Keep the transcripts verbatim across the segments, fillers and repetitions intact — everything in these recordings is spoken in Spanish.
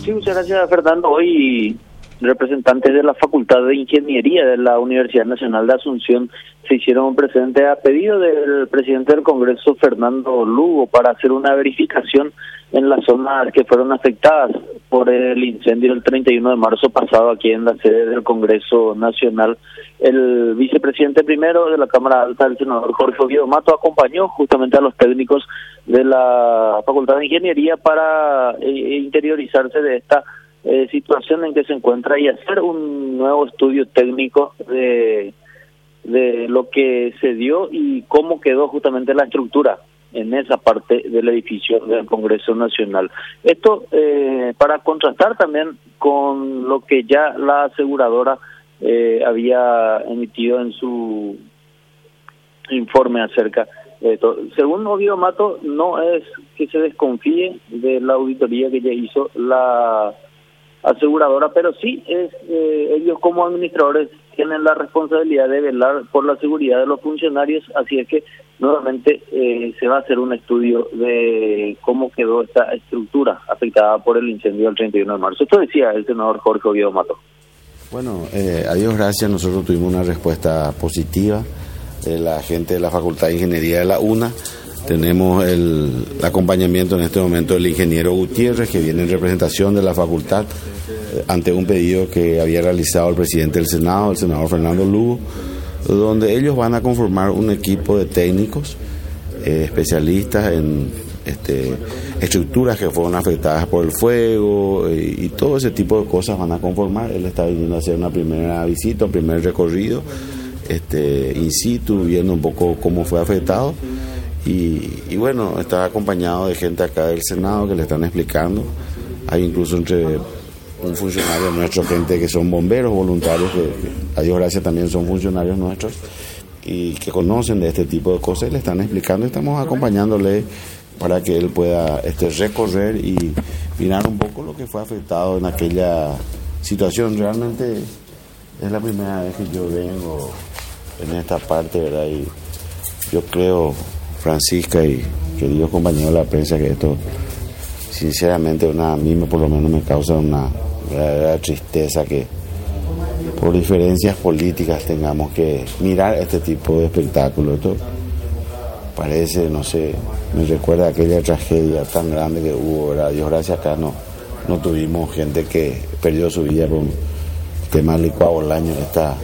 Sí, muchas gracias, Fernando. Hoy representantes de la Facultad de Ingeniería de la Universidad Nacional de Asunción se hicieron presentes a pedido del presidente del Congreso, Fernando Lugo, para hacer una verificación en las zonas que fueron afectadas por el incendio del treinta y uno de marzo pasado aquí en la sede del Congreso Nacional. El vicepresidente primero de la Cámara Alta, el senador Jorge Oviedo Mato, acompañó justamente a los técnicos de la Facultad de Ingeniería para eh, interiorizarse de esta eh, situación en que se encuentra y hacer un nuevo estudio técnico de, de lo que se dio y cómo quedó justamente la estructura en esa parte del edificio del Congreso Nacional. Esto eh, para contrastar también con lo que ya la aseguradora eh, había emitido en su informe acerca de todo. Según Oviedo Mato, no es que se desconfíe de la auditoría que ya hizo la aseguradora, pero sí es eh, ellos como administradores tienen la responsabilidad de velar por la seguridad de los funcionarios, así es que nuevamente eh, se va a hacer un estudio de cómo quedó esta estructura afectada por el incendio del treinta y uno de marzo. Esto decía el senador Jorge Oviedo Mato. Bueno, eh, a Dios gracias, nosotros tuvimos una respuesta positiva de la gente de la Facultad de Ingeniería de la UNA. Tenemos el, el acompañamiento en este momento del ingeniero Gutiérrez, que viene en representación de la facultad eh, ante un pedido que había realizado el presidente del Senado, el senador Fernando Lugo, donde ellos van a conformar un equipo de técnicos eh, especialistas en este, estructuras que fueron afectadas por el fuego eh, y todo ese tipo de cosas van a conformar. Él está viniendo a hacer una primera visita, un primer recorrido este, in situ, viendo un poco cómo fue afectado. Y, y bueno, está acompañado de gente acá del Senado que le están explicando. Hay incluso entre un funcionario nuestro, gente que son bomberos voluntarios, que, que a Dios gracias también son funcionarios nuestros y que conocen de este tipo de cosas y le están explicando. Estamos acompañándole para que él pueda este, recorrer y mirar un poco lo que fue afectado en aquella situación. Realmente es la primera vez que yo vengo en esta parte, ¿verdad? Y yo creo, Francisca y queridos compañeros de la prensa, que esto sinceramente una, a mí me, por lo menos me causa una verdadera tristeza que por diferencias políticas tengamos que mirar este tipo de espectáculo. Esto parece, no sé, me recuerda a aquella tragedia tan grande que hubo, ¿verdad? Dios gracias, acá no, no tuvimos gente que perdió su vida por un tema licuado al año, esta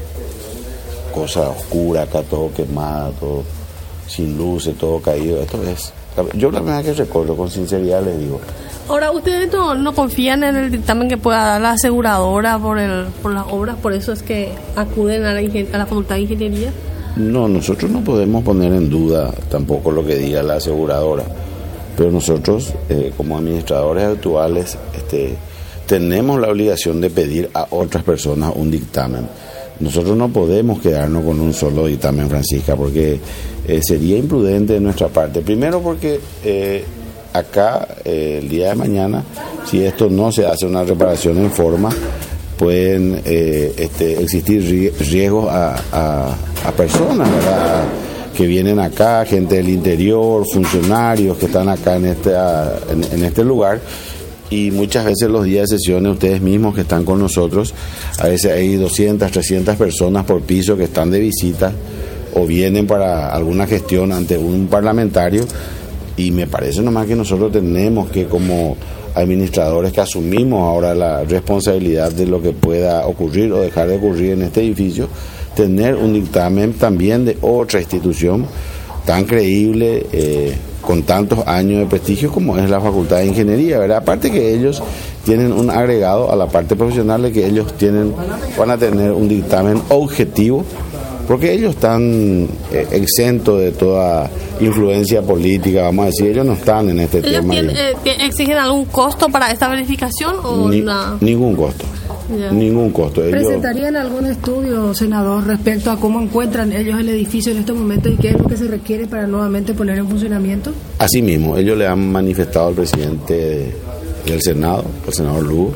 cosa oscura, acá todo quemado, todo sin luces, todo caído. Esto es, yo la verdad que recuerdo, con sinceridad les digo. Ahora, ¿ustedes no, no confían en el dictamen que pueda dar la aseguradora por el por las obras? ¿Por eso es que acuden a la, a la Facultad de Ingeniería? No, nosotros no podemos poner en duda tampoco lo que diga la aseguradora, pero nosotros eh, como administradores actuales este, tenemos la obligación de pedir a otras personas un dictamen. Nosotros no podemos quedarnos con un solo dictamen, Francisca, porque eh, sería imprudente de nuestra parte. Primero porque eh, acá, eh, el día de mañana, si esto no se hace una reparación en forma, pueden eh, este, existir riesgos a, a, a personas, ¿verdad?, que vienen acá, gente del interior, funcionarios que están acá en este, en, en este lugar. Y muchas veces los días de sesiones, ustedes mismos que están con nosotros, a veces hay doscientas, trescientas personas por piso que están de visita o vienen para alguna gestión ante un parlamentario, y me parece nomás que nosotros tenemos que, como administradores que asumimos ahora la responsabilidad de lo que pueda ocurrir o dejar de ocurrir en este edificio, tener un dictamen también de otra institución tan creíble, eh, con tantos años de prestigio como es la Facultad de Ingeniería, ¿verdad? Aparte que ellos tienen un agregado a la parte profesional de que ellos tienen, van a tener un dictamen objetivo, porque ellos están eh, exentos de toda influencia política, vamos a decir, ellos no están en este tema. ¿Ellos eh, exigen algún costo para esta verificación o Ni, no? Ningún costo. Yeah. Ningún costo. Ellos... ¿Presentarían algún estudio, senador, respecto a cómo encuentran ellos el edificio en estos momentos y qué es lo que se requiere para nuevamente poner en funcionamiento? Así mismo, ellos le han manifestado al presidente del Senado, al senador Lugo,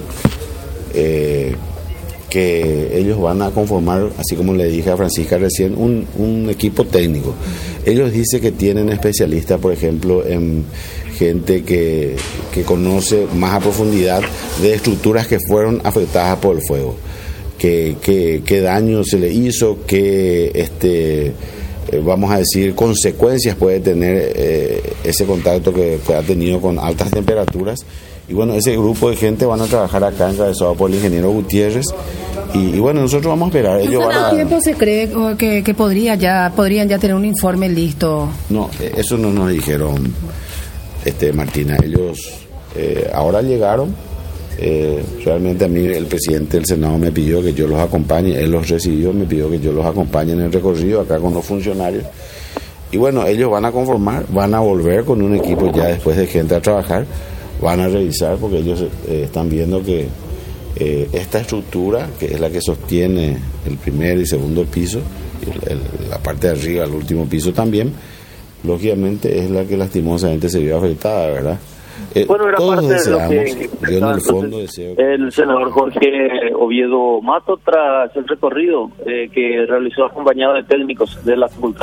eh, que ellos van a conformar, así como le dije a Francisca recién, un, un equipo técnico. Ellos dicen que tienen especialistas, por ejemplo, en gente que, que conoce más a profundidad de estructuras que fueron afectadas por el fuego, qué, qué, qué daño se le hizo, qué, este, eh, vamos a decir, consecuencias puede tener eh, ese contacto que, que ha tenido con altas temperaturas. Y bueno, ese grupo de gente van a trabajar acá encabezado por el ingeniero Gutiérrez. Y, y bueno, nosotros vamos a esperar. Ellos van a... ¿Cuánto tiempo se cree que, que podría ya podrían ya tener un informe listo? No, eso no nos dijeron, este Martina. Ellos eh, ahora llegaron. Eh, realmente a mí el presidente del Senado me pidió que yo los acompañe. Él los recibió, me pidió que yo los acompañe en el recorrido acá con los funcionarios. Y bueno, ellos van a conformar, van a volver con un equipo ya después de gente a trabajar. Van a revisar porque ellos eh, están viendo que eh, esta estructura, que es la que sostiene el primer y segundo piso, y el, el, la parte de arriba, el último piso también, lógicamente es la que lastimosamente se vio afectada, ¿verdad? Eh, bueno, era todos parte deseamos, de lo que yo en el fondo deseo que... el senador Jorge Oviedo Mato, tras el recorrido eh, que realizó acompañado de técnicos de la facultad.